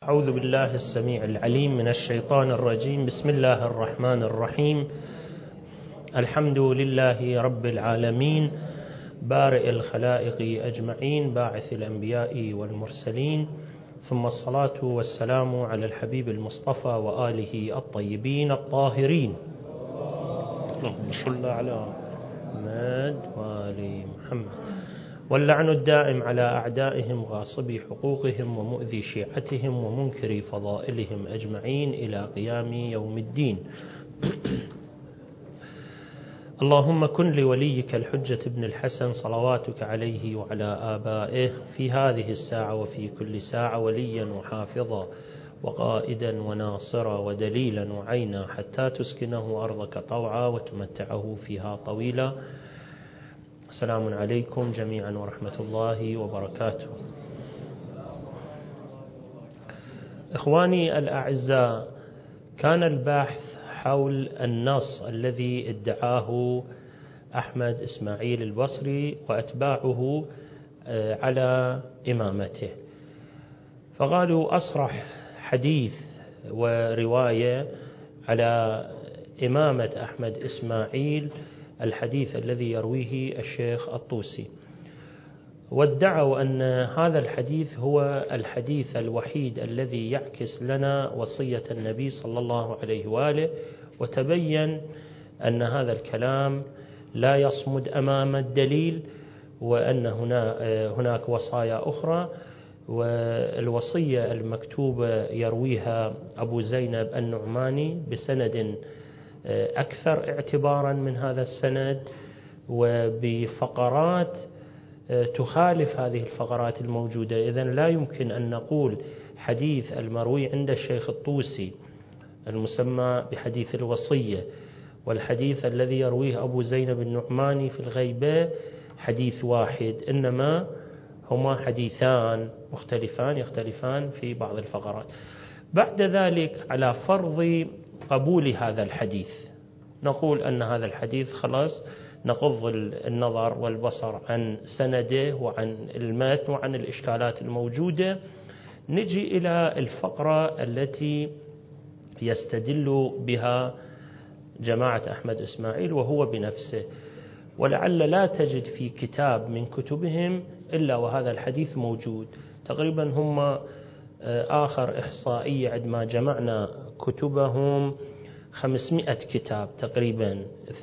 أعوذ بالله السميع العليم من الشيطان الرجيم. بسم الله الرحمن الرحيم. الحمد لله رب العالمين، بارئ الخلائق أجمعين، باعث الأنبياء والمرسلين، ثم الصلاة والسلام على الحبيب المصطفى وآله الطيبين الطاهرين. اللهم صل على محمد وآل محمد. واللعن الدائم على أعدائهم غاصبي حقوقهم ومؤذي شيعتهم ومنكري فضائلهم أجمعين إلى قيام يوم الدين. اللهم كن لوليك الحجة ابن الحسن صلواتك عليه وعلى آبائه في هذه الساعة وفي كل ساعة وليا وحافظا وقائدا وناصرا ودليلا وعينا، حتى تسكنه أرضك طوعا وتمتعه فيها طويلا. السلام عليكم جميعا ورحمة الله وبركاته. إخواني الأعزاء، كان البحث حول النص الذي ادعاه أحمد إسماعيل البصري وأتباعه على إمامته، فقالوا أصرح حديث ورواية على إمامة أحمد إسماعيل الحديث الذي يرويه الشيخ الطوسي، وادعوا أن هذا الحديث هو الحديث الوحيد الذي يعكس لنا وصية النبي صلى الله عليه وآله، وتبين أن هذا الكلام لا يصمد أمام الدليل، وأن هناك وصايا أخرى، والوصية المكتوبة يرويها أبو زينب النعماني بسند أكثر اعتبارا من هذا السند، وبفقرات تخالف هذه الفقرات الموجودة. إذن لا يمكن أن نقول حديث المروي عند الشيخ الطوسي المسمى بحديث الوصية والحديث الذي يرويه أبو زينب النعماني في الغيبة حديث واحد، إنما هما حديثان مختلفان يختلفان في بعض الفقرات. بعد ذلك على فرض قبول هذا الحديث نقول أن هذا الحديث خلاص نغض النظر والبصر عن سنده وعن المتن وعن الإشكالات الموجودة، نجي إلى الفقرة التي يستدل بها جماعة أحمد إسماعيل وهو بنفسه، ولعل لا تجد في كتاب من كتبهم إلا وهذا الحديث موجود. تقريبا هم آخر إحصائية عندما جمعنا كتبهم 500 كتاب، تقريبا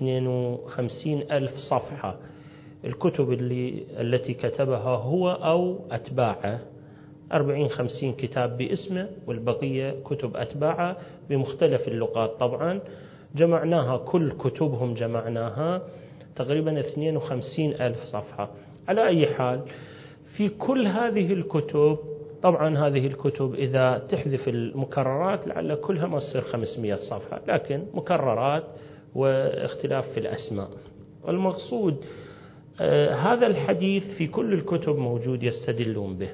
52,000 صفحة. الكتب التي كتبها هو أو أتباعه 40-50 كتاب باسمه، والبقية كتب أتباعه بمختلف اللغات. طبعا جمعناها، كل كتبهم جمعناها تقريبا 52,000 صفحة. على أي حال، في كل هذه الكتب، طبعا هذه الكتب إذا تحذف المكررات لعل كلها ما تصير 500 صفحة، لكن مكررات واختلاف في الأسماء. المقصود هذا الحديث في كل الكتب موجود يستدلون به،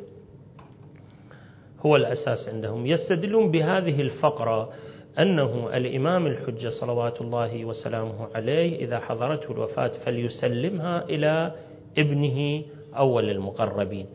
هو الأساس عندهم. يستدلون بهذه الفقرة أنه الإمام الحجة صلوات الله وسلامه عليه إذا حضرته الوفاة فليسلمها إلى ابنه أول المقربين.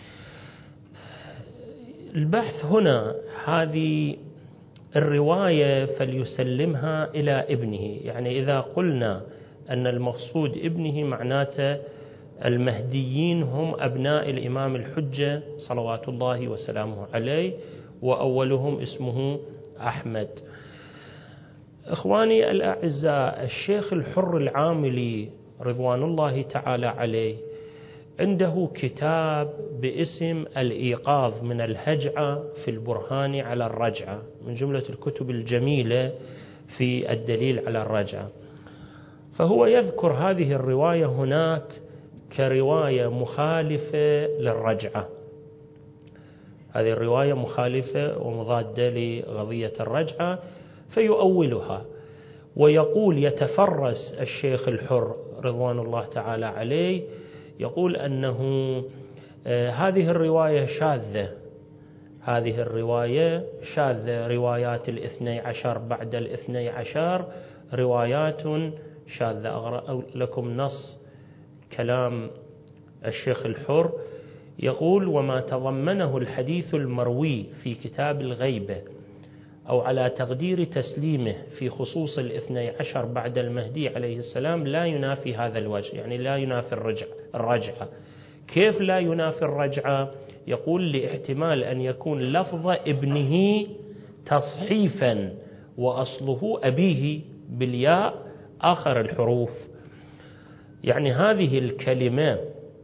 البحث هنا هذه الرواية فليسلمها إلى ابنه، يعني إذا قلنا أن المقصود ابنه معناته المهديين هم أبناء الإمام الحجة صلوات الله وسلامه عليه، وأولهم اسمه أحمد. إخواني الأعزاء، الشيخ الحر العاملي رضوان الله تعالى عليه عنده كتاب باسم الإيقاظ من الهجعة في البرهان على الرجعة، من جملة الكتب الجميلة في الدليل على الرجعة. فهو يذكر هذه الرواية هناك كرواية مخالفة للرجعة، هذه الرواية مخالفة ومضادة لقضية الرجعة، فيؤولها ويقول، يتفرس الشيخ الحر رضوان الله تعالى عليه، يقول أنه هذه الرواية شاذة، هذه الرواية شاذة، روايات 12 بعد 12 روايات شاذة. أقرأ لكم نص كلام الشيخ الحر، يقول: وما تضمنه الحديث المروي في كتاب الغيبة أو على تقدير تسليمه في خصوص 12 بعد المهدي عليه السلام لا ينافي هذا الوجه، يعني لا ينافي الرجعة. كيف لا ينافي الرجعة؟ يقول: لاحتمال أن يكون لفظ ابنه تصحيفا وأصله أبيه بالياء آخر الحروف. يعني هذه الكلمة،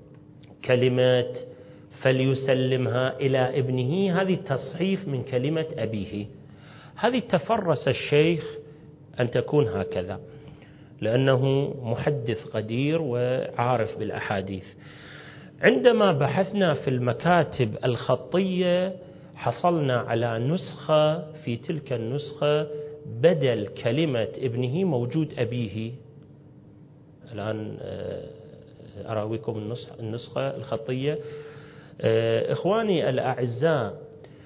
كلمة فليسلمها إلى ابنه، هذه تصحيف من كلمة أبيه. هذه تفرس الشيخ أن تكون هكذا لأنه محدث قدير وعارف بالأحاديث. عندما بحثنا في المكاتب الخطية حصلنا على نسخة، في تلك النسخة بدل كلمة ابنه موجود أبيه. الآن أراويكم النسخة الخطية. إخواني الأعزاء،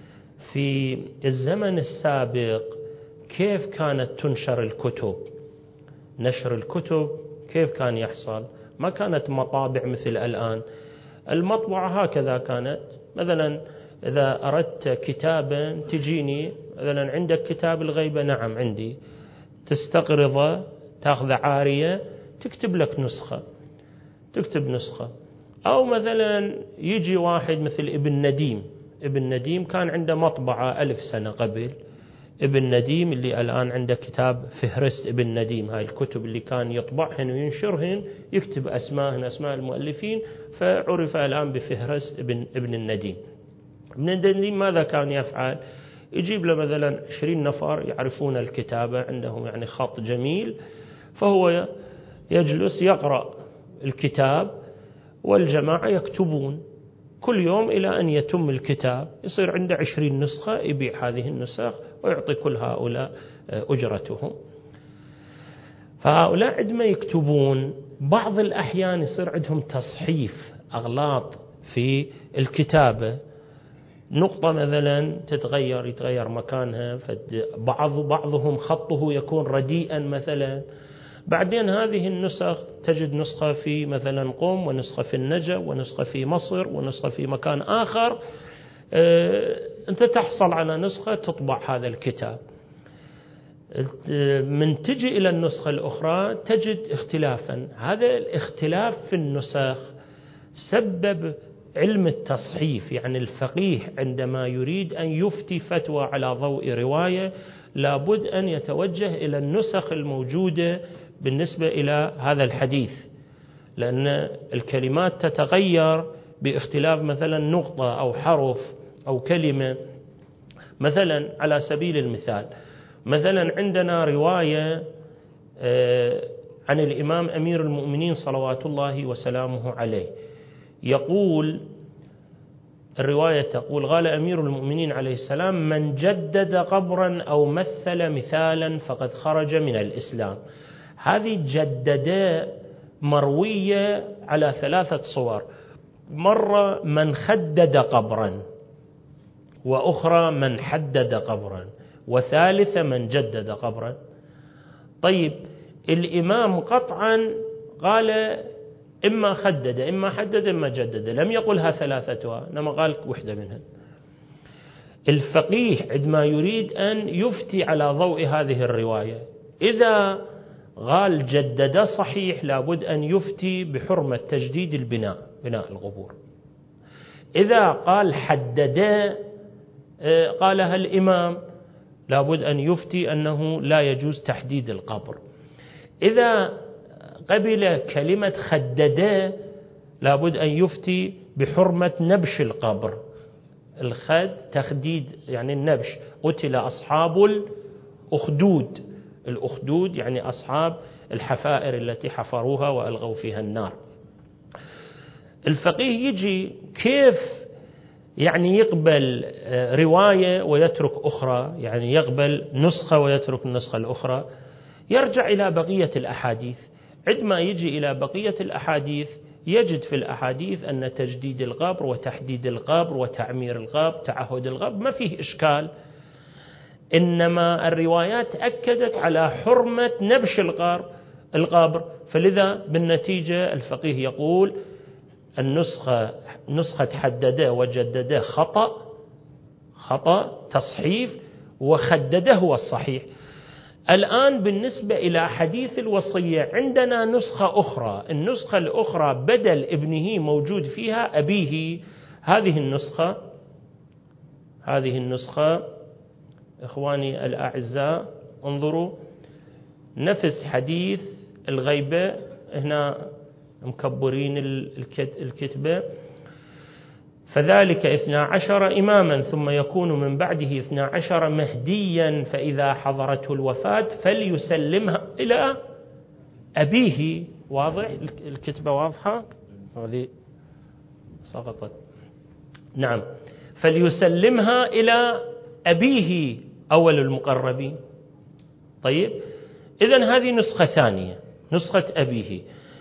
في الزمن السابق كيف كانت تنشر الكتب؟ نشر الكتب كيف كان يحصل؟ ما كانت مطابع مثل الآن. المطبعة هكذا كانت، مثلا إذا أردت كتابا تجيني مثلا عندك كتاب الغيبة، نعم عندي، تستقرضه، تأخذ عارية، تكتب لك نسخة، تكتب نسخة. أو مثلا يجي واحد مثل ابن نديم كان عنده مطبعة 1000 سنة قبل. ابن نديم اللي الآن عنده كتاب فهرست ابن نديم، هاي الكتب اللي كان يطبعهن وينشرهن، يكتب أسماء المؤلفين، فعرف الآن بفهرست ابن النديم. ابن النديم ماذا كان يفعل؟ يجيب له مثلا 20 نفر يعرفون الكتابة، عندهم يعني خط جميل، فهو يجلس يقرأ الكتاب والجماعة يكتبون كل يوم إلى أن يتم الكتاب، يصير عنده 20 نسخة، يبيع هذه النسخ ويعطي كل هؤلاء أجرتهم. فهؤلاء عندما يكتبون بعض الأحيان يصير عندهم تصحيف، أغلاط في الكتابة، نقطة مثلا يتغير مكانها، بعضهم خطه يكون رديئا مثلا. بعدين هذه النسخ تجد نسخة في مثلا قم، ونسخة في النجف، ونسخة في مصر، ونسخة في مكان آخر. أنت تحصل على نسخة تطبع هذا الكتاب، من تجي إلى النسخة الأخرى تجد اختلافا. هذا الاختلاف في النسخ سبب علم التصحيف. يعني الفقيه عندما يريد أن يفتي فتوى على ضوء رواية لابد أن يتوجه إلى النسخ الموجودة بالنسبة إلى هذا الحديث، لأن الكلمات تتغير باختلاف مثلا نقطة أو حرف أو كلمة. مثلا على سبيل المثال، مثلا عندنا رواية عن الإمام أمير المؤمنين صلوات الله وسلامه عليه، يقول الرواية تقول: قال أمير المؤمنين عليه السلام: من جدد قبرا أو مثل مثالا فقد خرج من الإسلام. هذه جدد مروية على 3 صور: مرة من خدد قبرا، وأخرى من حدد قبرا، وثالثة من جدد قبرا. طيب الإمام قطعا قال إما خدد إما حدد إما جدد، لم يقلها ثلاثتها، إنما قال وحدة منها. الفقيه عندما يريد أن يفتي على ضوء هذه الرواية، إذا قال جدد صحيح لابد أن يفتي بحرمة تجديد بناء القبور. إذا قال حدد قالها الإمام لابد أن يفتي أنه لا يجوز تحديد القبر. إذا قبل كلمة خدد لابد أن يفتي بحرمة نبش القبر. الخد تخديد يعني النبش، قتل أصحاب الأخدود يعني أصحاب الحفائر التي حفروها وألغوا فيها النار. الفقيه يجي كيف يعني يقبل رواية ويترك أخرى، يعني يقبل نسخة ويترك النسخة الأخرى؟ يرجع إلى بقية الأحاديث. عندما يجي إلى بقية الأحاديث يجد في الأحاديث أن تجديد القبر وتحديد القبر وتعمير القبر تعهد القبر ما فيه إشكال، إنما الروايات أكدت على حرمة نبش القبر. فلذا بالنتيجة الفقيه يقول نسخة حدده وجدده خطأ تصحيف، وخدده هو الصحيح. الآن بالنسبة إلى حديث الوصية عندنا نسخة أخرى، النسخة الأخرى بدل ابنه موجود فيها أبيه. هذه النسخة إخواني الأعزاء انظروا، نفس حديث الغيبة، هنا مكبرين الكتبة، فذلك 12 إماما ثم يكون من بعده 12 مهديا، فإذا حضرته الوفاة فليسلمها إلى أبيه. واضح الكتبة واضحة؟ هذه سقطت. نعم، فليسلمها إلى أبيه أول المقربين. طيب، إذن هذه نسخة ثانية، نسخة أبيه.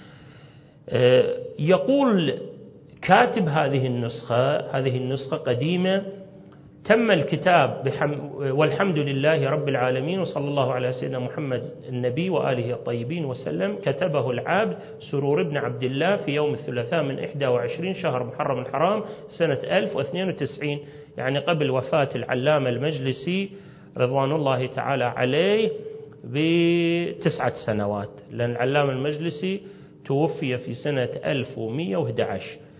يقول كاتب هذه النسخة قديمة، تم الكتاب والحمد لله رب العالمين وصلى الله على سيدنا محمد النبي وآله الطيبين وسلم. كتبه العابد سرور بن عبد الله في يوم الثلاثاء من 21 شهر محرم الحرام سنة 1092، يعني قبل وفاة العلامة المجلسي رضوان الله تعالى عليه ب9 سنوات، لأن العلامة المجلسي توفي في سنة 1111.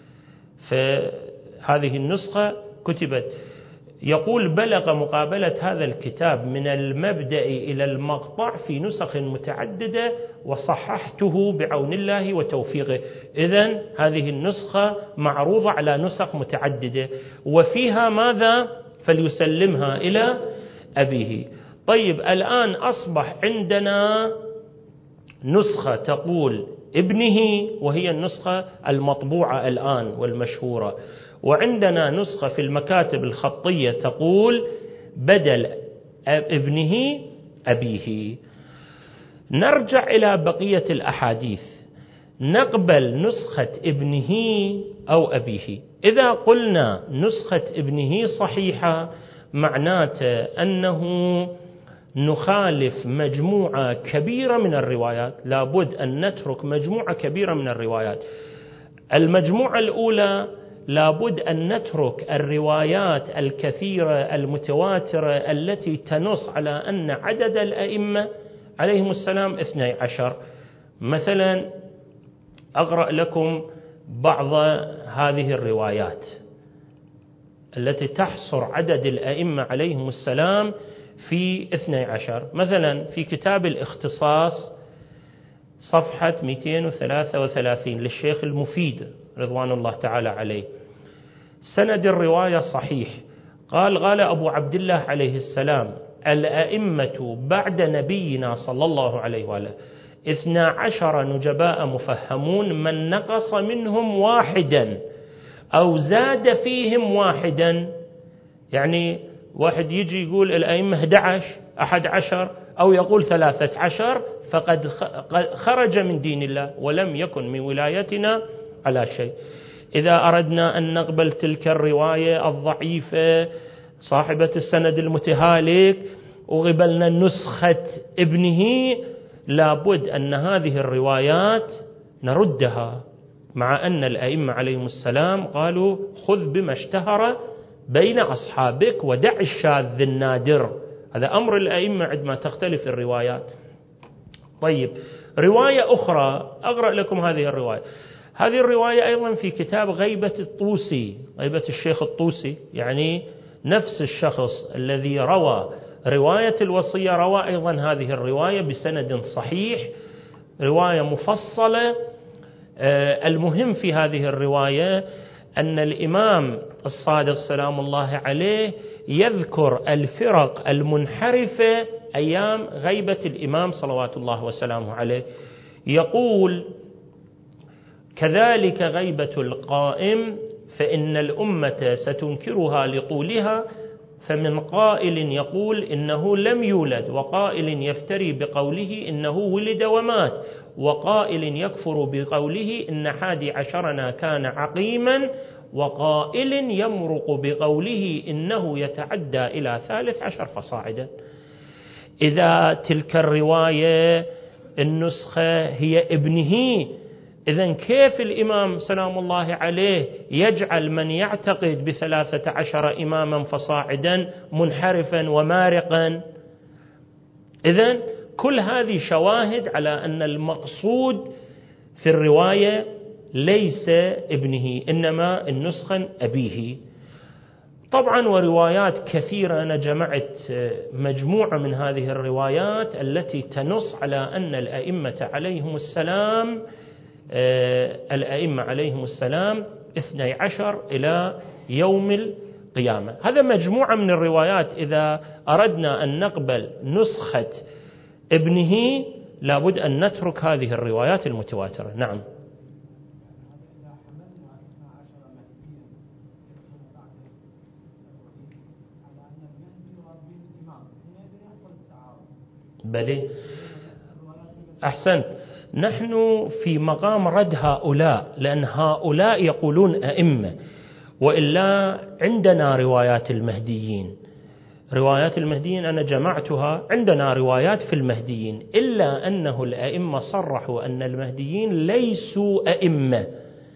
فهذه النسخة كتبت. يقول بلغ مقابلة هذا الكتاب من المبدأ إلى المقطع في نسخ متعددة وصححته بعون الله وتوفيقه. إذن هذه النسخة معروضة على نسخ متعددة، وفيها ماذا؟ فليسلمها إلى أبيه. طيب، الآن أصبح عندنا نسخة تقول ابنه، وهي النسخة المطبوعة الآن والمشهورة، وعندنا نسخة في المكاتب الخطية تقول بدل ابنه أبيه. نرجع إلى بقية الأحاديث، نقبل نسخة ابنه أو أبيه. إذا قلنا نسخة ابنه صحيحة معناته أنه نخالف مجموعة كبيرة من الروايات، لابد أن نترك مجموعة كبيرة من الروايات. المجموعة الأولى لابد أن نترك الروايات الكثيرة المتواترة التي تنص على أن عدد الأئمة عليهم السلام 12. مثلا أقرأ لكم بعض هذه الروايات التي تحصر عدد الأئمة عليهم السلام في 12. مثلا في كتاب الاختصاص صفحة 233 للشيخ المفيد رضوان الله تعالى عليه، سند الرواية صحيح. قال أبو عبد الله عليه السلام: الأئمة بعد نبينا صلى الله عليه وآله 12 نجباء مفهمون، من نقص منهم واحدا أو زاد فيهم واحدا. يعني واحد يجي يقول الأئمة 11 أو يقول 13 فقد خرج من دين الله ولم يكن من ولايتنا على شيء. إذا أردنا أن نقبل تلك الرواية الضعيفة صاحبة السند المتهالك وقبلنا نسخة ابنه، لابد أن هذه الروايات نردها، مع أن الأئمة عليهم السلام قالوا خذ بما اشتهر بين أصحابك ودع الشاذ النادر. هذا أمر الأئمة عندما تختلف الروايات. طيب، رواية أخرى أقرأ لكم هذه الرواية. هذه الرواية أيضا في كتاب غيبة الطوسي، غيبة الشيخ الطوسي، يعني نفس الشخص الذي روى رواية الوصية روى أيضا هذه الرواية بسند صحيح، رواية مفصلة. المهم في هذه الرواية أن الإمام الصادق سلام الله عليه يذكر الفرق المنحرفة أيام غيبة الإمام صلوات الله وسلامه عليه. يقول: كذلك غيبة القائم فإن الأمة ستنكرها لطولها، فمن قائل يقول إنه لم يولد، وقائل يفتري بقوله إنه ولد ومات، وقائل يكفر بقوله إن 11 كان عقيما، وقائل يمرق بقوله إنه يتعدى إلى 13 فصاعدا. إذا تلك الرواية النسخة هي ابنه إذن كيف الإمام سلام الله عليه يجعل من يعتقد ب13 إماما فصاعدا منحرفا ومارقا؟ إذن كل هذه شواهد على أن المقصود في الرواية ليس ابنه، إنما النسخة أبيه. طبعا وروايات كثيرة، أنا جمعت مجموعة من هذه الروايات التي تنص على أن الأئمة عليهم السلام 12 إلى يوم القيامة. هذا مجموعة من الروايات. إذا أردنا أن نقبل نسخة ابنه لابد أن نترك هذه الروايات المتواترة. نعم. بلي أحسنت. نحن في مقام رد هؤلاء، لأن هؤلاء يقولون أئمة، وإلا عندنا روايات المهديين. روايات المهديين أنا جمعتها، عندنا روايات في المهديين، إلا أنه الأئمة صرحوا أن المهديين ليسوا أئمة.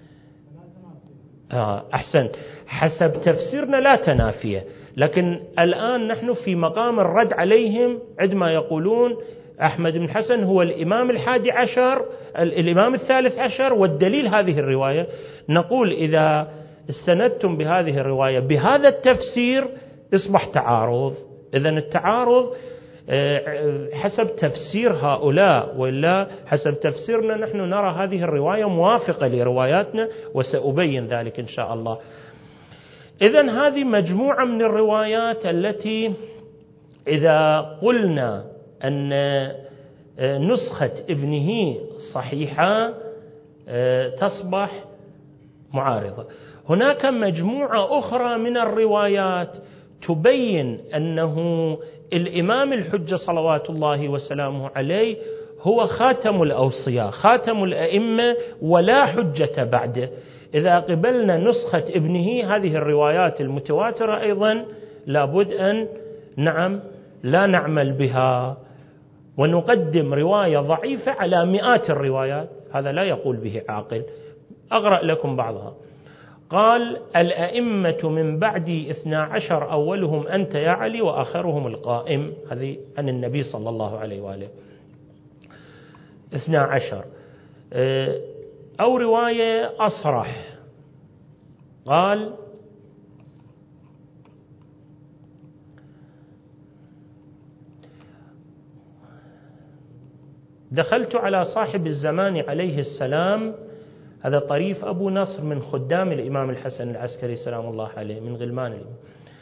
أحسنت. حسب تفسيرنا لا تنافية، لكن الآن نحن في مقام الرد عليهم عندما يقولون أحمد بن الحسن هو الإمام 11 الإمام 13، والدليل هذه الرواية. نقول إذا استندتم بهذه الرواية بهذا التفسير يصبح تعارض. إذن التعارض حسب تفسير هؤلاء، ولا حسب تفسيرنا نحن نرى هذه الرواية موافقة لرواياتنا، وسأبين ذلك إن شاء الله. إذن هذه مجموعة من الروايات التي إذا قلنا أن نسخة ابنه صحيحة تصبح معارضة. هناك مجموعة أخرى من الروايات تبين أنه الإمام الحجة صلوات الله وسلامه عليه هو خاتم الأوصياء، خاتم الأئمة، ولا حجة بعده. إذا قبلنا نسخة ابنه، هذه الروايات المتواترة أيضا لابد أن لا نعمل بها، ونقدم رواية ضعيفة على مئات الروايات. هذا لا يقول به عاقل. أقرأ لكم بعضها. قال: الأئمة من بعدي 12، أولهم أنت يا علي وآخرهم القائم. هذه عن النبي صلى الله عليه وآله. 12. أو رواية أصرح، قال: دخلت على صاحب الزمان عليه السلام، هذا طريف أبو نصر من خدام الإمام الحسن العسكري سلام الله عليه، من غلمان الإمام،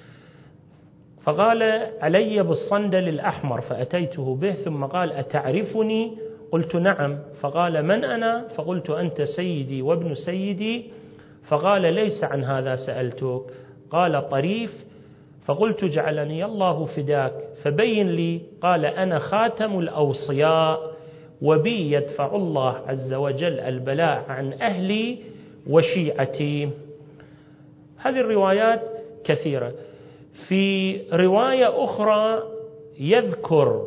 فقال: علي بالصندل الأحمر، فأتيته به، ثم قال: أتعرفني؟ قلت: نعم. فقال: من أنا؟ فقلت: أنت سيدي وابن سيدي. فقال: ليس عن هذا سألتك. قال: طريف. فقلت: جعلني الله فداك، فبين لي. قال: أنا خاتم الأوصياء، وبي يدفع الله عز وجل البلاء عن أهلي وشيعتي. هذه الروايات كثيرة. في رواية أخرى يذكر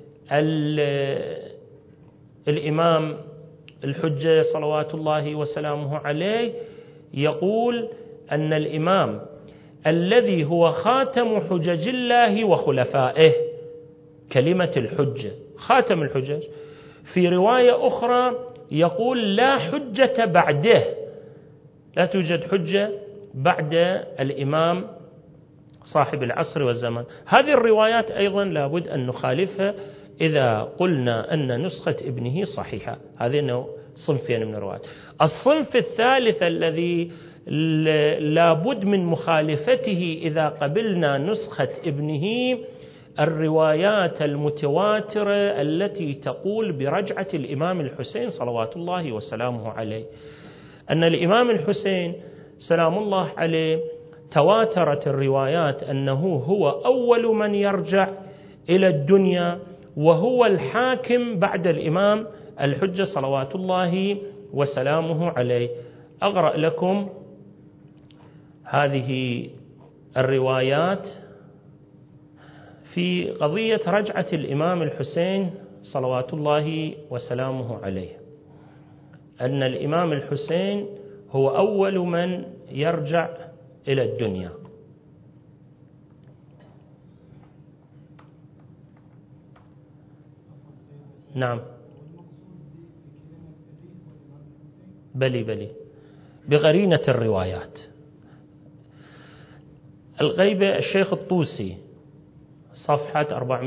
الإمام الحجة صلوات الله وسلامه عليه، يقول أن الإمام الذي هو خاتم حجج الله وخلفائه، كلمة الحجة خاتم الحجج. في رواية أخرى يقول: لا حجة بعده، لا توجد حجة بعد الإمام صاحب العصر والزمان. هذه الروايات أيضا لابد أن نخالفها إذا قلنا أن نسخة ابنه صحيحة. هذه صنفين من الروايات. الصنف الثالث الذي لابد من مخالفته إذا قبلنا نسخة ابنه، الروايات المتواترة التي تقول برجعة الإمام الحسين صلوات الله وسلامه عليه، أن الإمام الحسين سلام الله عليه تواترت الروايات أنه هو أول من يرجع إلى الدنيا، وهو الحاكم بعد الإمام الحجة صلوات الله وسلامه عليه. أقرأ لكم هذه الروايات في قضية رجعة الإمام الحسين صلوات الله وسلامه عليه. أن الإمام الحسين هو أول من يرجع إلى الدنيا. نعم، بلي بقرينة الروايات. الغيبة الشيخ الطوسي صفحة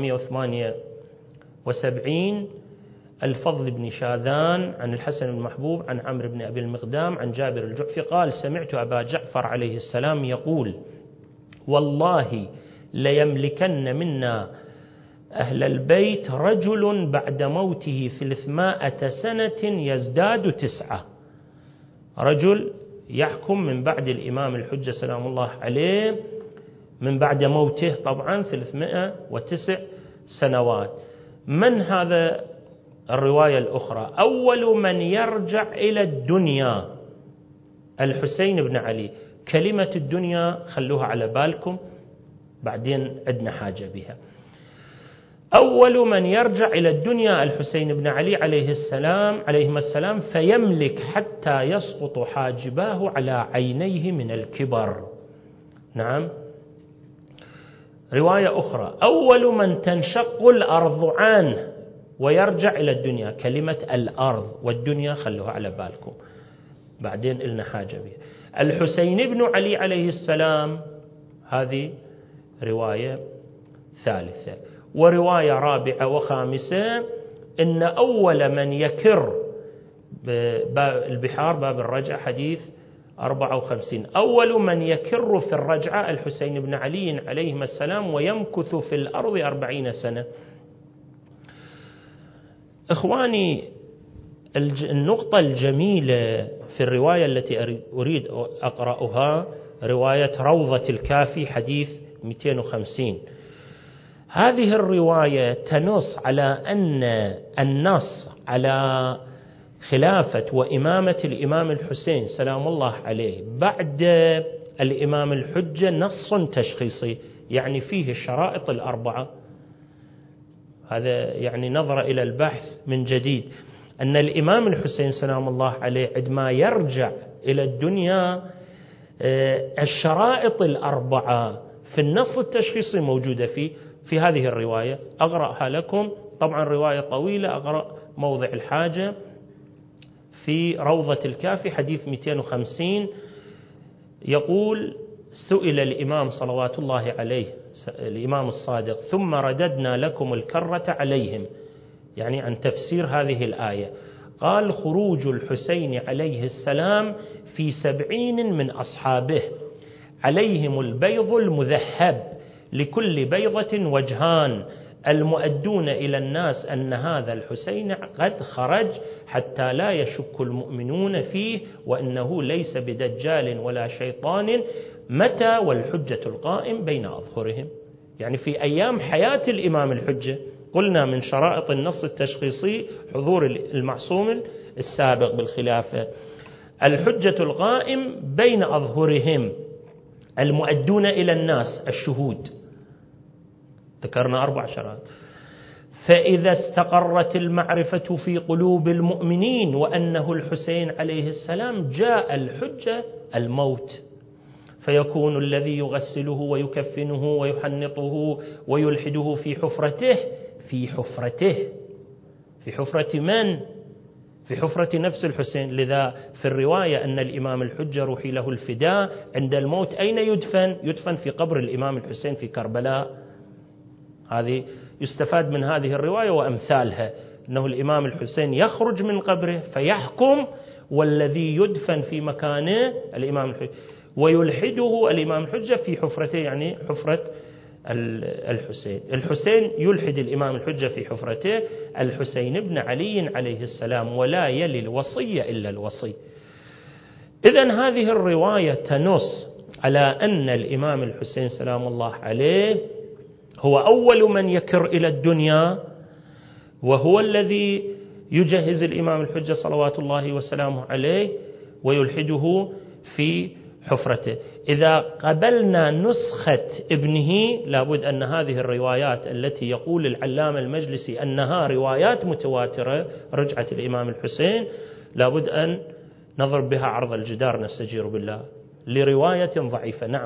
478: الفضل بن شاذان عن الحسن بن محبوب عن عمرو بن أبي المقدام عن جابر الجعفي قال: سمعت أبا جعفر عليه السلام يقول: والله ليملكن منا أهل البيت رجل بعد موته 300 سنة يزداد 9. رجل يحكم من بعد الإمام الحجة سلام الله عليه، من بعد موته طبعا 309 سنوات. من هذا؟ الرواية الأخرى: أول من يرجع إلى الدنيا الحسين بن علي. كلمة الدنيا خلوها على بالكم، بعدين عندنا حاجة بها. أول من يرجع إلى الدنيا الحسين بن علي عليهما السلام، فيملك حتى يسقط حاجباه على عينيه من الكبر. نعم. رواية أخرى: أول من تنشق الأرض عنه ويرجع إلى الدنيا. كلمة الأرض والدنيا خلوها على بالكم، بعدين لنا حاجة بها. الحسين بن علي عليه السلام، هذه رواية ثالثة. ورواية رابعة وخامسة: إن أول من يكر البحار باب الرجع حديث 54، أول من يكر في الرجعة الحسين بن علي عليهما السلام ويمكث في الأرض 40 سنة. إخواني، النقطة الجميلة في الرواية التي أريد أقرأها رواية روضة الكافي حديث 250. هذه الرواية تنص على أن النص على خلافة وإمامة الإمام الحسين سلام الله عليه بعد الإمام الحجة نص تشخيصي، يعني فيه الشرائط الأربعة. هذا يعني نظرة إلى البحث من جديد، أن الإمام الحسين سلام الله عليه عندما يرجع إلى الدنيا الشرائط الأربعة في النص التشخيصي موجودة في هذه الرواية. أقرأها لكم، طبعا رواية طويلة، أقرأ موضع الحاجة. في روضة الكافي حديث 250 يقول: سئل الإمام صلوات الله عليه الإمام الصادق: ثم رددنا لكم الكرة عليهم، يعني عن تفسير هذه الآية. قال: خروج الحسين عليه السلام في 70 من أصحابه عليهم البيض المذهب لكل بيضة وجهان، المؤدون إلى الناس أن هذا الحسين قد خرج حتى لا يشك المؤمنون فيه، وأنه ليس بدجال ولا شيطان، متى والحجة القائم بين أظهرهم. يعني في أيام حياة الإمام الحجة. قلنا من شرائط النص التشخيصي حضور المعصوم السابق بالخلافة. الحجة القائم بين أظهرهم، المؤدون إلى الناس الشهود، ذكرنا 4 شرائط. فإذا استقرت المعرفة في قلوب المؤمنين وأنه الحسين عليه السلام جاء الحجة الموت، فيكون الذي يغسله ويكفنه ويحنطه ويلحده في حفرته في حفرة من؟ في حفرة نفس الحسين. لذا في الرواية أن الإمام الحجة روحي له الفداء عند الموت أين يدفن؟ يدفن في قبر الإمام الحسين في كربلاء. هذه يستفاد من هذه الرواية وأمثالها، أنه الإمام الحسين يخرج من قبره فيحكم، والذي يدفن في مكانه الإمام الحجة، ويلحده الإمام الحجة في حفرته، يعني حفرة الحسين. الحسين يلحد الإمام الحجة في حفرته، الحسين بن علي عليه السلام، ولا يلي الوصي إلا الوصي. إذن هذه الرواية تنص على أن الإمام الحسين سلام الله عليه هو أول من يكر إلى الدنيا، وهو الذي يجهز الإمام الحجة صلوات الله وسلامه عليه ويلحده في حفرته. إذا قبلنا نسخة ابنه، لابد أن هذه الروايات التي يقول العلامة المجلسي أنها روايات متواترة، رجعة الإمام الحسين، لابد أن نضرب بها عرض الجدار نستجير بالله لرواية ضعيفة. نعم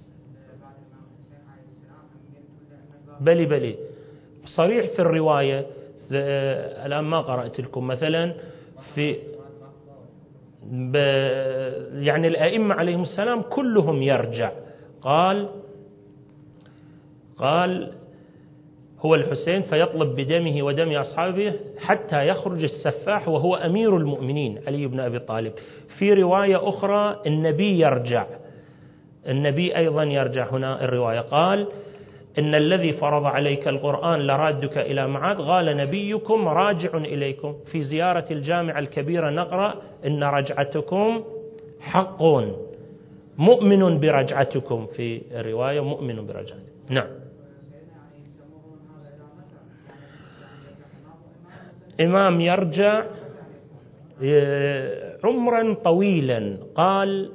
بلي صريح في الرواية. الآن ما قرأت لكم مثلا في يعني الأئمة عليهم السلام كلهم يرجع. قال هو الحسين فيطلب بدمه ودم أصحابه حتى يخرج السفاح وهو أمير المؤمنين علي بن أبي طالب. في رواية أخرى النبي يرجع، النبي أيضا يرجع. هنا الرواية قال إن الذي فرض عليك القرآن لرادك إلى معاد، قال نبيكم راجع إليكم. في زيارة الجامعة الكبيرة نقرأ إن رجعتكم حق، مؤمن برجعتكم، في الرواية مؤمن برجعتكم. نعم. إمام يرجع عمرا طويلا. قال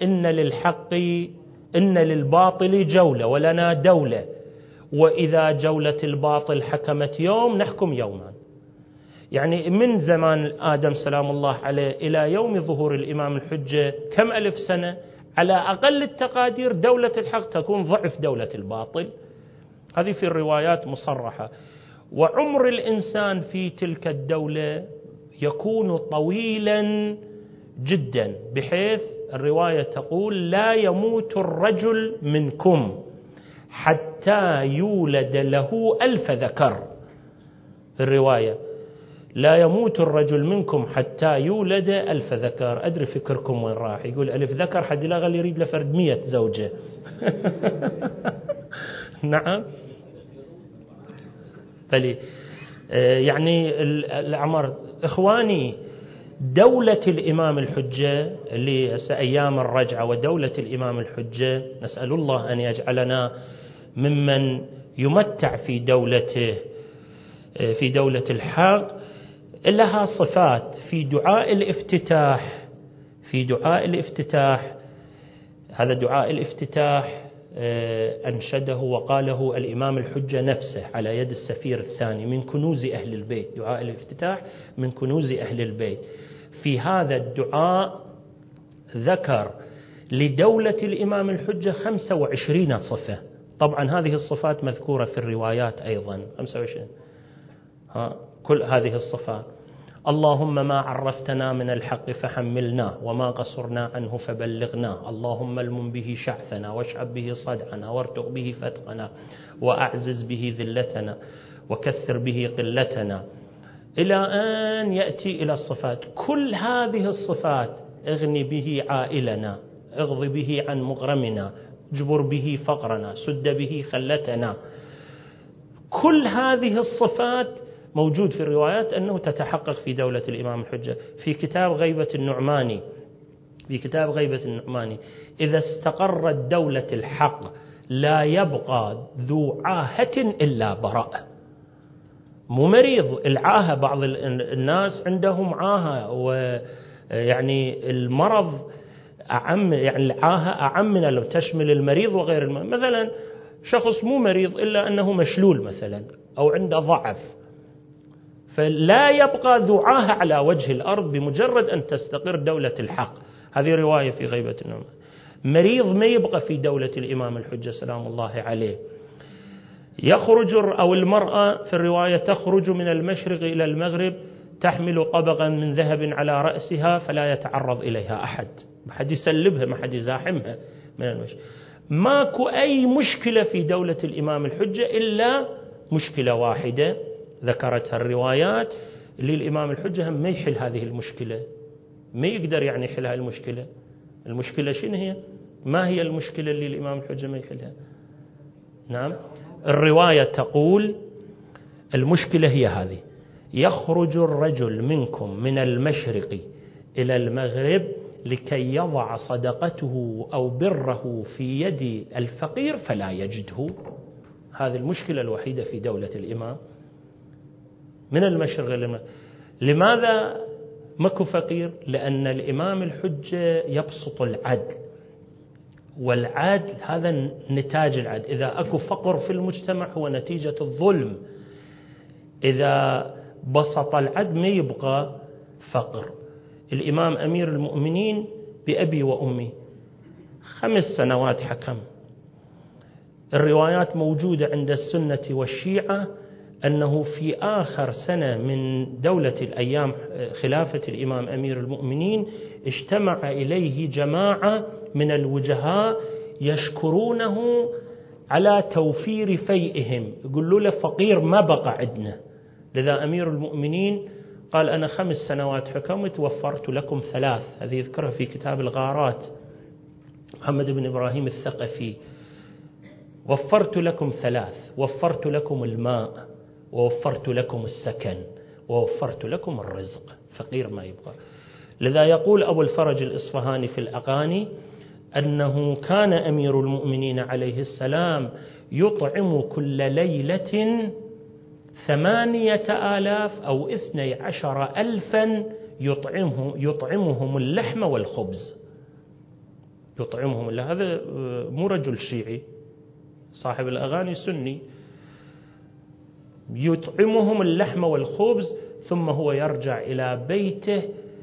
إن للباطل جولة ولنا دولة، وإذا جولة الباطل حكمت يوم نحكم يوما. يعني من زمان آدم سلام الله عليه إلى يوم ظهور الإمام الحجة كم ألف سنة، على أقل التقادير دولة الحق تكون ضعف دولة الباطل. هذه في الروايات مصرحة. وعمر الإنسان في تلك الدولة يكون طويلا جدا، بحيث الرواية تقول لا يموت الرجل منكم حتى يولد له 1000 ذكر. في الرواية لا يموت الرجل منكم حتى يولد 1000 ذكر. أدري فكركم وين راح، يقول 1000 ذكر حد لا غل يريد لفرد 100 زوجة. نعم بلي. يعني الأعمار إخواني، دولة الإمام الحجة اللي أيام الرجعة ودولة الإمام الحجة، نسأل الله أن يجعلنا ممن يمتع في دولته في دولة الحق. لها صفات. في دعاء الافتتاح هذا دعاء الافتتاح أنشده وقاله الإمام الحجة نفسه على يد السفير الثاني من كنوز أهل البيت. دعاء الافتتاح من كنوز أهل البيت. في هذا الدعاء ذكر لدولة الإمام الحجة 25 صفة. طبعا هذه الصفات مذكورة في الروايات أيضا 25. كل هذه الصفات: اللهم ما عرفتنا من الحق فحملنا، وما قصرنا عنه فبلغنا، اللهم المن به شعثنا، واشعب به صدعنا، وارتق به فتقنا، وأعزز به ذلتنا، وكثر به قلتنا، إلى أن يأتي إلى الصفات. كل هذه الصفات: اغني به عائلنا، اغض به عن مغرمنا، اجبر به فقرنا، سد به خلتنا. كل هذه الصفات موجود في الروايات أنه تتحقق في دولة الإمام الحجة. في كتاب غيبة النعماني إذا استقرت دولة الحق لا يبقى ذو عاهة إلا براء. مو مريض، العاهة بعض الناس عندهم عاهة، ويعني المرض أعم، يعني العاهة أعم من لو تشمل المريض وغير المريض. مثلا شخص مو مريض إلا أنه مشلول مثلا أو عنده ضعف، فلا يبقى ذو عاهة على وجه الأرض بمجرد أن تستقر دولة الحق. هذه رواية في غيبة النعمان. مريض ما يبقى في دولة الإمام الحجة سلام الله عليه. يخرج أو المرأة في الرواية تخرج من المشرق إلى المغرب تحمل طبقا من ذهب على رأسها فلا يتعرض إليها أحد، ما حد يسلبها، ما حد يزاحمها من المشرق. ماكو أي مشكلة في دولة الإمام الحجة إلا مشكلة واحدة ذكرتها الروايات، اللي الإمام الحجة هم ما يحل هذه المشكلة، ما يقدر يعني يحل هذه المشكلة. المشكلة شنو هي؟ ما هي المشكلة اللي الإمام الحجة ما يحلها؟ نعم، الرواية تقول المشكلة هي هذه: يخرج الرجل منكم من المشرق إلى المغرب لكي يضع صدقته أو بره في يد الفقير فلا يجده. هذه المشكلة الوحيدة في دولة الإمام، من المشرق إلى المغرب. لماذا ماكو فقير؟ لأن الإمام الحجة يبسط العدل، والعدل هذا نتاج العدل. إذا أكو فقر في المجتمع هو نتيجة الظلم، إذا بسط العدل ما يبقى فقر. الإمام أمير المؤمنين بأبي وأمي 5 سنوات حكم. الروايات موجودة عند السنة والشيعة أنه في آخر سنة من دولة الأيام خلافة الإمام أمير المؤمنين اجتمع إليه جماعة من الوجهاء يشكرونه على توفير فيئهم، يقولوا له فقير ما بقى عندنا. لذا أمير المؤمنين قال أنا 5 سنوات حكمت وفرت لكم 3، هذه يذكرها في كتاب الغارات محمد بن إبراهيم الثقفي. وفرت لكم 3، وفرت لكم الماء، ووفرت لكم السكن، ووفرت لكم الرزق، فقير ما يبقى. لذا يقول أبو الفرج الإصفهاني في الأغاني أنه كان أمير المؤمنين عليه السلام يطعم كل ليلة 8,000 أو 12,000 يطعمهم اللحم والخبز. يطعمهم، هذا مو رجل شيعي، صاحب الأغاني سني، يطعمهم اللحم والخبز، ثم هو يرجع إلى بيته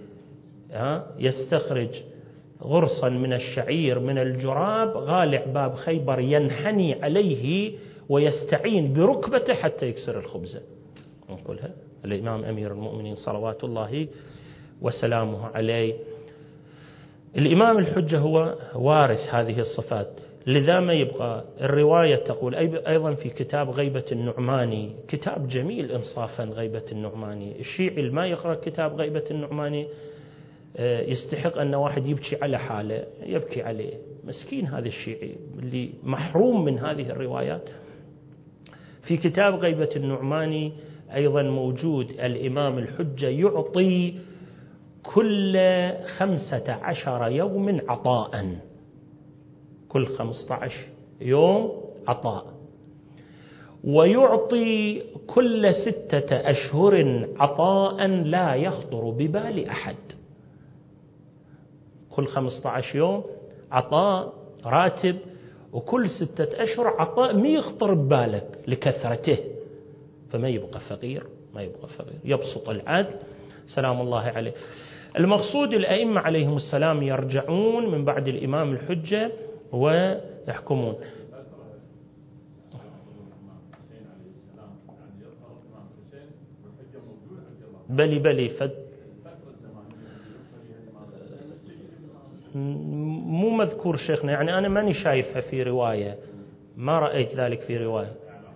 يستخرج غرصا من الشعير من الجراب، غالع باب خيبر ينحني عليه ويستعين بركبته حتى يكسر الخبز. نقولها الإمام أمير المؤمنين صلوات الله وسلامه عليه. الإمام الحجة هو وارث هذه الصفات، لذا ما يبقى. الرواية تقول أيضا في كتاب غيبة النعماني، كتاب جميل إنصافا غيبة النعماني، الشيعي اللي ما يقرأ كتاب غيبة النعماني يستحق أن واحد يبكي على حاله، يبكي عليه، مسكين هذا الشيعي اللي محروم من هذه الروايات. في كتاب غيبة النعماني أيضا موجود الإمام الحجة يعطي كل 15 يوم عطاء، كل 15 يوم عطاء، ويعطي كل 6 أشهر عطاء لا يخطر ببال أحد. كل 15 يوم عطاء راتب، وكل 6 أشهر عطاء ما يخطر ببالك لكثرته، فما يبقى فقير، ما يبقى فقير، يبسط العدل سلام الله عليه. المقصود الأئمة عليهم السلام يرجعون من بعد الإمام الحجة ويحكمون. بلي مو مذكور شيخنا، يعني أنا ماني شايفها في رواية، ما رأيت ذلك في رواية.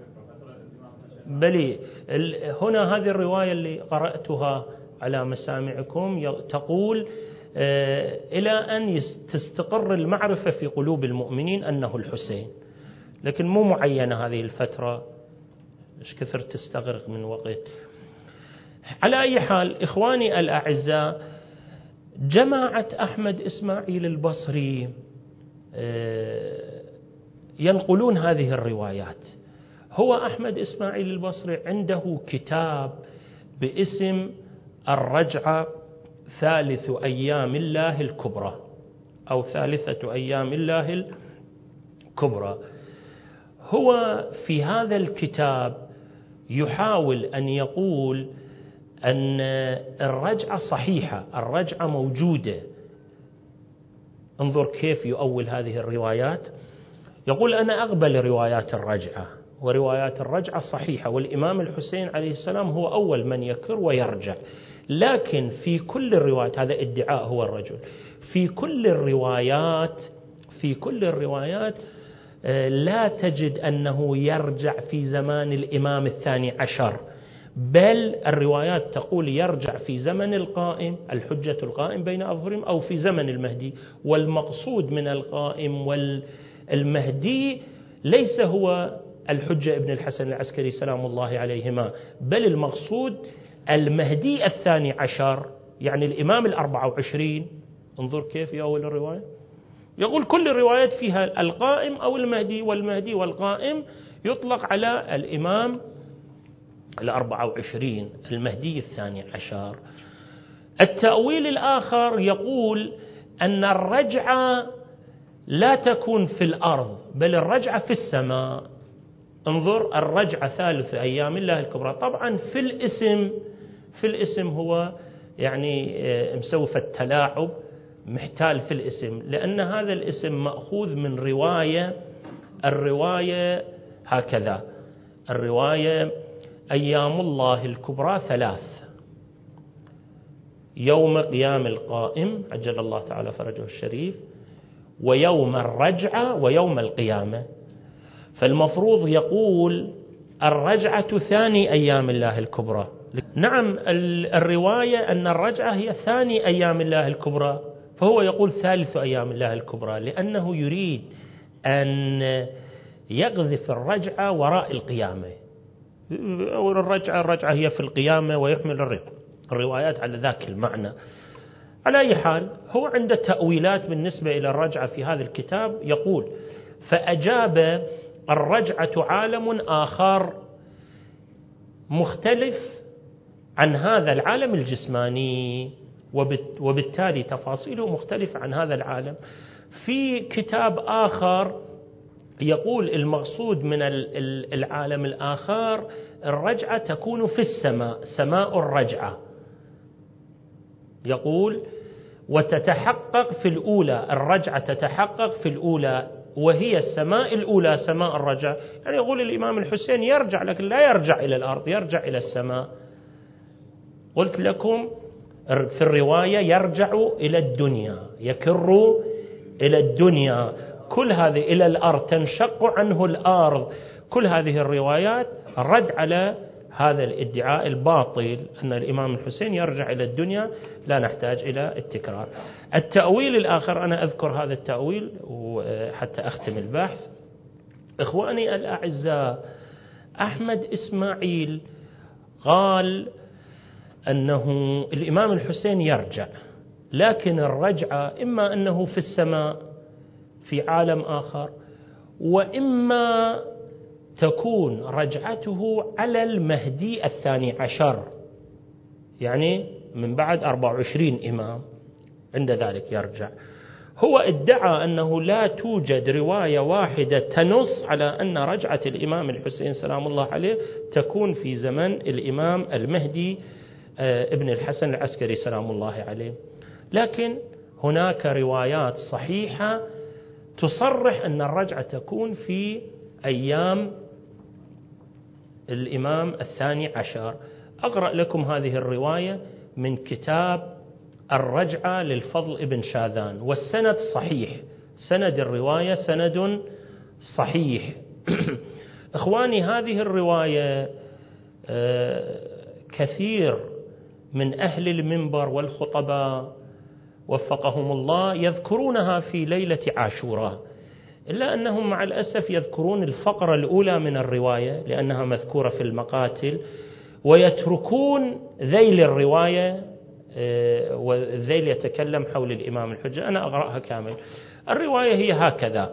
بلي هنا هذه الرواية اللي قرأتها على مسامعكم تقول إلى أن تستقر المعرفة في قلوب المؤمنين أنه الحسين، لكن مو معينة هذه الفترة، إيش كثر تستغرق من وقت. على أي حال إخواني الأعزاء، جماعة أحمد إسماعيل البصري ينقلون هذه الروايات. هو أحمد إسماعيل البصري عنده كتاب باسم الرجعة 3 أيام الله الكبرى أو 3 أيام الله الكبرى. هو في هذا الكتاب يحاول أن يقول أن الرجعة صحيحة، الرجعة موجودة. انظر كيف يؤول هذه الروايات. يقول أنا أقبل روايات الرجعة، وروايات الرجعة صحيحة، والإمام الحسين عليه السلام هو أول من يكر ويرجع، لكن في كل الروايات، هذا ادعاء هو الرجل، في كل الروايات لا تجد أنه يرجع في زمان الإمام 12، بل الروايات تقول يرجع في زمن القائم، الحجة القائم بين أظهرهم، أو في زمن المهدي. والمقصود من القائم والمهدي ليس هو الحجة ابن الحسن العسكري سلام الله عليهما، بل المقصود المهدي 12، يعني الإمام 24. انظر كيف يأول الرواية، يقول كل الروايات فيها القائم أو المهدي، والمهدي والقائم يطلق على الإمام 24 المهدي 12. التأويل الآخر يقول أن الرجعة لا تكون في الأرض، بل الرجعة في السماء. انظر، الرجعة 3 أيام الله الكبرى. طبعا في الاسم هو يعني مسوي في التلاعب، محتال في الاسم، لأن هذا الاسم مأخوذ من رواية. الرواية هكذا: الرواية أيام الله الكبرى 3: يوم قيام القائم عجل الله تعالى فرجه الشريف، ويوم الرجعة، ويوم القيامة. فالمفروض يقول الرجعة ثاني أيام الله الكبرى. نعم، الرواية أن الرجعة هي ثاني أيام الله الكبرى، فهو يقول ثالث أيام الله الكبرى، لأنه يريد أن يقذف الرجعة وراء القيامة. الرجعة هي في القيامة، ويحمل الروايات على ذاك المعنى. على أي حال، هو عنده تأويلات بالنسبة إلى الرجعة في هذا الكتاب. يقول: فأجاب: الرجعة عالم آخر مختلف عن هذا العالم الجسماني، وبالتالي تفاصيله مختلفة عن هذا العالم. في كتاب آخر يقول المقصود من العالم الآخر الرجعة تكون في السماء، سماء الرجعة. يقول: وتتحقق في الأولى، الرجعة تتحقق في الأولى، وهي السماء الأولى سماء الرجعة. يعني يقول الإمام الحسين يرجع، لكن لا يرجع إلى الأرض، يرجع إلى السماء. قلت لكم في الرواية يرجع إلى الدنيا، يكر إلى الدنيا، كل هذه إلى الأرض، تنشق عنه الأرض. كل هذه الروايات رد على هذا الادعاء الباطل أن الإمام الحسين يرجع إلى الدنيا، لا نحتاج إلى التكرار. التأويل الآخر، أنا أذكر هذا التأويل حتى أختم البحث. إخواني الأعزاء، أحمد إسماعيل قال أنه الإمام الحسين يرجع، لكن الرجعة إما أنه في السماء في عالم آخر، وإما تكون رجعته على المهدي 12، يعني من بعد 24 إمام، عند ذلك يرجع. هو ادعى أنه لا توجد رواية واحدة تنص على أن رجعة الإمام الحسين سلام الله عليه تكون في زمن الإمام المهدي ابن الحسن العسكري سلام الله عليه، لكن هناك روايات صحيحة تصرح أن الرجعة تكون في أيام الإمام 12. أقرأ لكم هذه الرواية من كتاب الرجعة للفضل ابن شاذان، والسند صحيح، سند الرواية سند صحيح. إخواني، هذه الرواية كثير من أهل المنبر والخطباء وفقهم الله يذكرونها في ليلة عاشوراء، إلا أنهم مع الأسف يذكرون الفقرة الأولى من الرواية لأنها مذكورة في المقاتل، ويتركون ذيل الرواية، والذيل يتكلم حول الإمام الحجة. أنا أقرأها كامل. الرواية هي هكذا: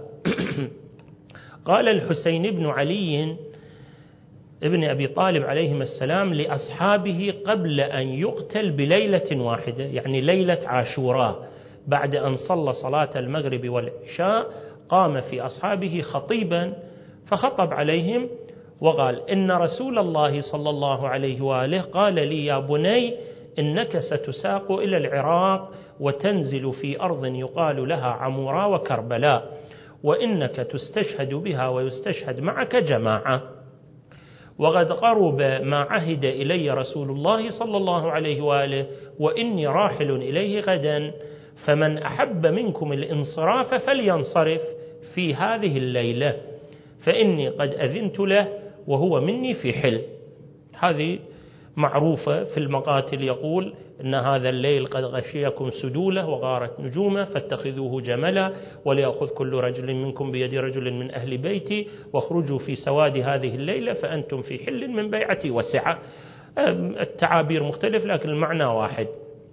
قال الحسين بن علي ابن أبي طالب عليهما السلام لأصحابه قبل أن يقتل بليلة واحدة، يعني ليلة عاشوراء، بعد أن صلى صلاة المغرب والعشاء، قام في أصحابه خطيبا فخطب عليهم وقال: إن رسول الله صلى الله عليه وآله قال لي: يا بني، إنك ستساق إلى العراق وتنزل في أرض يقال لها عموراء وكربلاء، وإنك تستشهد بها ويستشهد معك جماعة، وقد قرب ما عهد إلي رسول الله صلى الله عليه وآله، وإني راحل إليه غدا، فمن أحب منكم الانصراف فلينصرف في هذه الليلة، فإني قد أذنت له وهو مني في حل. هذه معروفة في المقاتل، يقول إن هذا الليل قد غشيكم سدوله وغارت نجومه فاتخذوه جملا، وليأخذ كل رجل منكم بيد رجل من أهل بيتي، واخرجوا في سواد هذه الليلة فأنتم في حل من بيعتي وسعة. التعابير مختلف لكن المعنى واحد.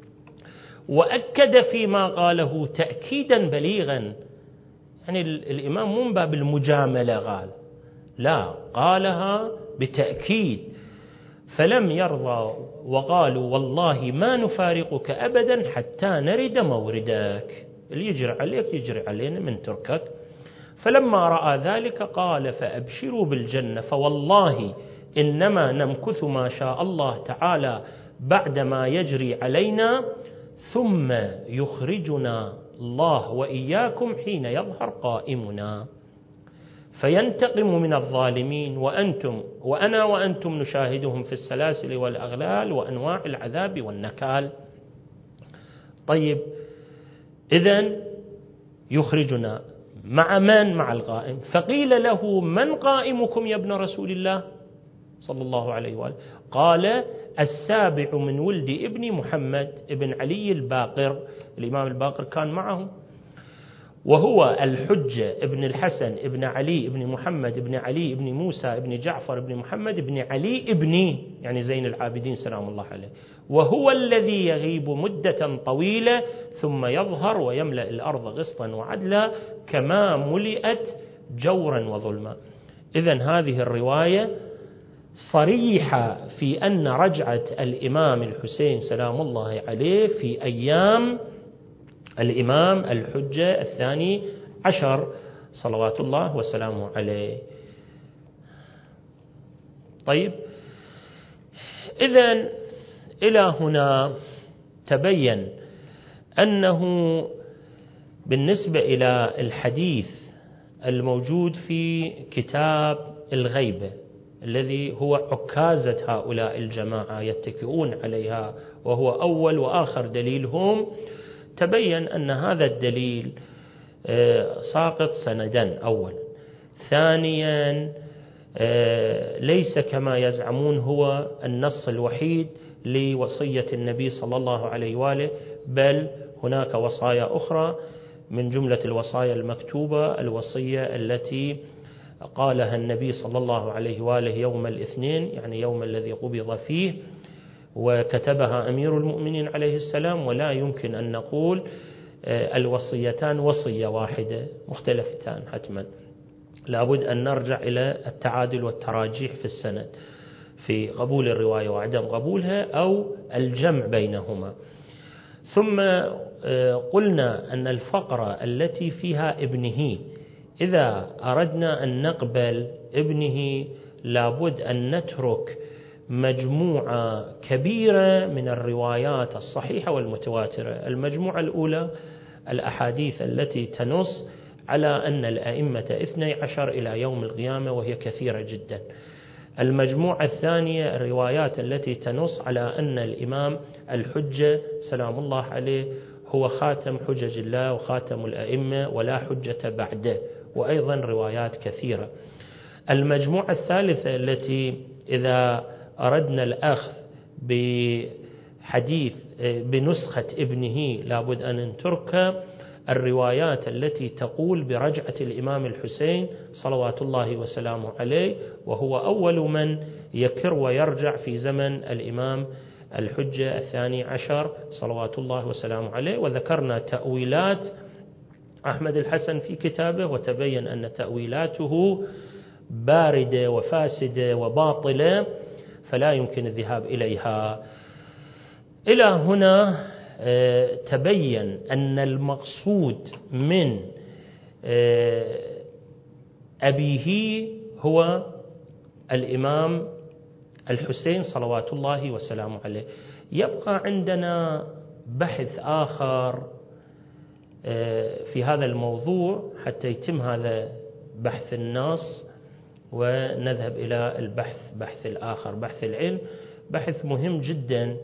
وأكد فيما قاله تأكيدا بليغا، يعني الإمام مو من باب المجاملة قال، لا، قالها بتأكيد. فلم يرضى وقالوا: والله ما نفارقك أبدا حتى نرد موردك، اللي يجري عليك يجري علينا من تركك. فلما رأى ذلك قال: فأبشروا بالجنة، فوالله إنما نمكث ما شاء الله تعالى بعدما يجري علينا، ثم يخرجنا الله وإياكم حين يظهر قائمنا فينتقم من الظالمين، وأنا وأنتم نشاهدهم في السلاسل والأغلال وأنواع العذاب والنكال. طيب، إذن يخرجنا مع من؟ مع القائم. فقيل له: من قائمكم يا ابن رسول الله صلى الله عليه وآله؟ قال: السابع من ولد ابن محمد ابن علي الباقر. الإمام الباقر كان معه، وهو الحجة ابن الحسن ابن علي ابن محمد ابن علي ابن موسى ابن جعفر ابن محمد ابن علي ابني، يعني زين العابدين سلام الله عليه، وهو الذي يغيب مدة طويلة ثم يظهر ويملأ الأرض قسطا وعدلا كما ملئت جورا وظلما. إذن هذه الرواية صريحة في أن رجعة الإمام الحسين سلام الله عليه في أيام الإمام الحجة الثاني عشر صلوات الله وسلامه عليه. طيب، إذن إلى هنا تبين أنه بالنسبة إلى الحديث الموجود في كتاب الغيبة الذي هو عكازة هؤلاء الجماعة يتكئون عليها، وهو أول وآخر دليلهم، تبين أن هذا الدليل ساقط سندا أولا. ثانيا، ليس كما يزعمون هو النص الوحيد لوصية النبي صلى الله عليه وآله، بل هناك وصايا أخرى من جملة الوصايا المكتوبة الوصية التي قالها النبي صلى الله عليه وآله يوم الاثنين، يعني يوم الذي قبض فيه، وكتبها أمير المؤمنين عليه السلام. ولا يمكن أن نقول الوصيتان وصية واحدة، مختلفتان حتما، لابد أن نرجع إلى التعادل والتراجيح في السند في قبول الرواية وعدم قبولها أو الجمع بينهما. ثم قلنا أن الفقرة التي فيها ابنه، إذا أردنا أن نقبل ابنه لابد أن نترك مجموعة كبيرة من الروايات الصحيحة والمتواترة. المجموعة الأولى الأحاديث التي تنص على أن الأئمة 12 إلى يوم القيامة، وهي كثيرة جدا. المجموعة الثانية الروايات التي تنص على أن الإمام الحجة سلام الله عليه هو خاتم حجج الله وخاتم الأئمة ولا حجة بعده، وأيضا روايات كثيرة. المجموعة الثالثة التي إذا أردنا الأخذ بحديث بنسخة ابنه لابد أن نترك الروايات التي تقول برجعة الإمام الحسين صلوات الله وسلامه عليه، وهو أول من يكر ويرجع في زمن الإمام الحجة الثاني عشر صلوات الله وسلامه عليه. وذكرنا تأويلات أحمد الحسن في كتابه، وتبين أن تأويلاته باردة وفاسدة وباطلة، فلا يمكن الذهاب إليها. إلى هنا تبين أن المقصود من أبيه هو الإمام الحسين صلوات الله وسلامه عليه. يبقى عندنا بحث آخر في هذا الموضوع حتى يتم هذا بحث النص، ونذهب إلى بحث الآخر، بحث العلم، بحث مهم جدا،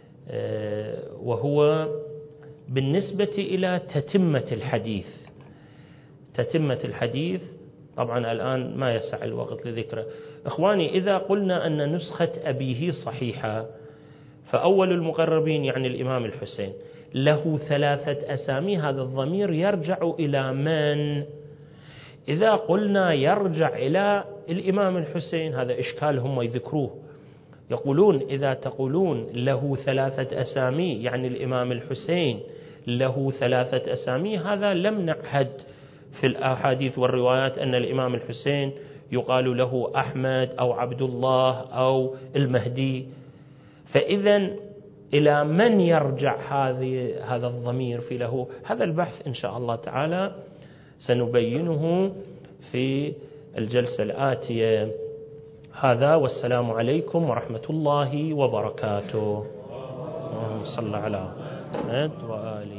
وهو بالنسبة إلى تتمة الحديث. تتمة الحديث طبعا الآن ما يسع الوقت لذكره. إخواني، إذا قلنا أن نسخة أبيه صحيحة، فأول المقربين يعني الإمام الحسين له 3 أسامي، هذا الضمير يرجع إلى من؟ إذا قلنا يرجع إلى الإمام الحسين، هذا إشكال هم يذكروه، يقولون إذا تقولون له 3 أسامي يعني الإمام الحسين له 3 أسامي، هذا لم نعهد في الأحاديث والروايات أن الإمام الحسين يقال له أحمد أو عبد الله أو المهدي. فإذا إلى من يرجع هذا الضمير في له؟ هذا البحث إن شاء الله تعالى سنبينه في الجلسة الآتية. هذا، والسلام عليكم ورحمة الله وبركاته. اللهم صل على محمد وآله